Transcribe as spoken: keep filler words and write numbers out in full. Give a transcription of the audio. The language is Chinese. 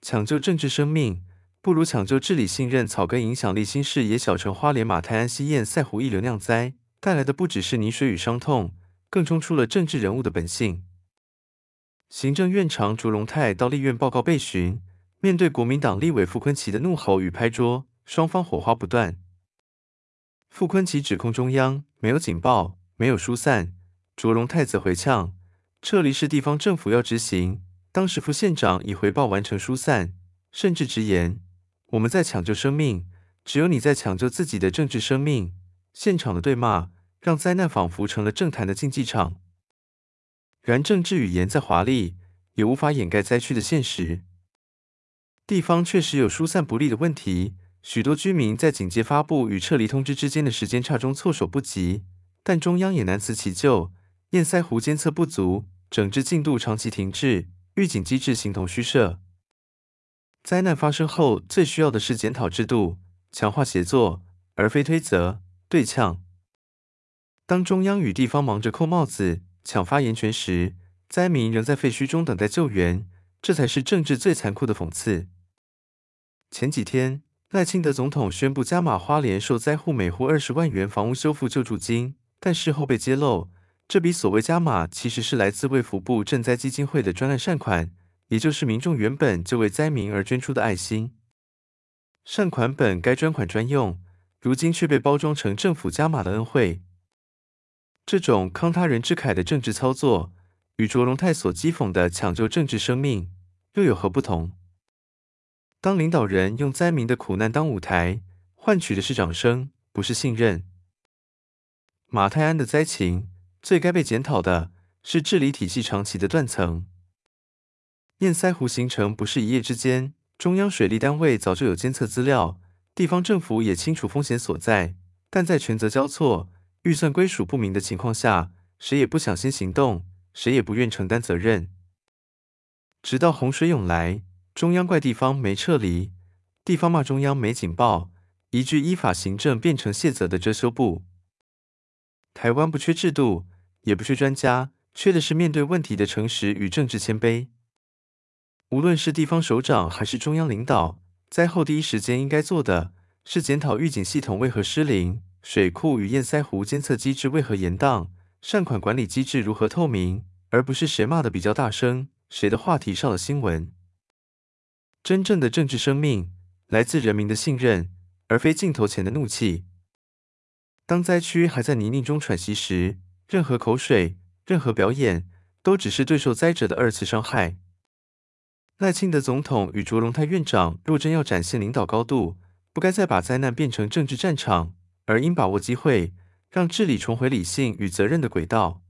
抢救政治生命，不如抢救治理信任、草根影响力。新市野小城花莲马太安溪堰塞湖溢流酿灾，带来的不只是泥水与伤痛，更冲出了政治人物的本性。行政院长卓荣泰到立院报告备询，面对国民党立委傅昆萁的怒吼与拍桌，双方火花不断。傅昆萁指控中央没有警报，没有疏散，卓荣泰则回呛，撤离是地方政府要执行，当时副县长已回报完成疏散，甚至直言，我们在抢救生命，只有你在抢救自己的政治生命。现场的对骂，让灾难仿佛成了政坛的竞技场。然政治语言再华丽，也无法掩盖灾区的现实。地方确实有疏散不力的问题，许多居民在警戒发布与撤离通知之间的时间差中措手不及，但中央也难辞其咎。堰塞湖监测不足，整治进度长期停滞，预警机制形同虚设。灾难发生后，最需要的是检讨制度，强化协作，而非推责、对呛。当中央与地方忙着扣帽子、抢发言权时，灾民仍在废墟中等待救援，这才是政治最残酷的讽刺。前几天，赖清德总统宣布加码花莲受灾户每户二十万元房屋修复救助金，但事后被揭露，这笔所谓加码其实是来自卫福部赈灾基金会的专案善款，也就是民众原本就为灾民而捐出的爱心。善款本该专款专用，如今却被包装成政府加码的恩惠。这种慷他人之慨的政治操作，与卓荣泰所讥讽的抢救政治生命又有何不同？当领导人用灾民的苦难当舞台，换取的是掌声，不是信任。马太安的灾情，最该被检讨的是治理体系长期的断层。堰塞湖形成不是一夜之间，中央水利单位早就有监测资料，地方政府也清楚风险所在，但在权责交错、预算归属不明的情况下，谁也不想先行动，谁也不愿承担责任。直到洪水涌来，中央怪地方没撤离，地方骂中央没警报，一句依法行政变成卸责的遮羞布。台湾不缺制度，也不缺专家，缺的是面对问题的诚实与政治谦卑。无论是地方首长还是中央领导，灾后第一时间应该做的是检讨预警系统为何失灵，水库与堰塞湖监测机制为何延宕，善款管理机制如何透明，而不是谁骂的比较大声，谁的话题上了新闻。真正的政治生命来自人民的信任，而非镜头前的怒气。当灾区还在泥泞中喘息时，任何口水、任何表演，都只是对受灾者的二次伤害。赖清德总统与卓荣泰院长若真要展现领导高度，不该再把灾难变成政治战场，而应把握机会，让治理重回理性与责任的轨道。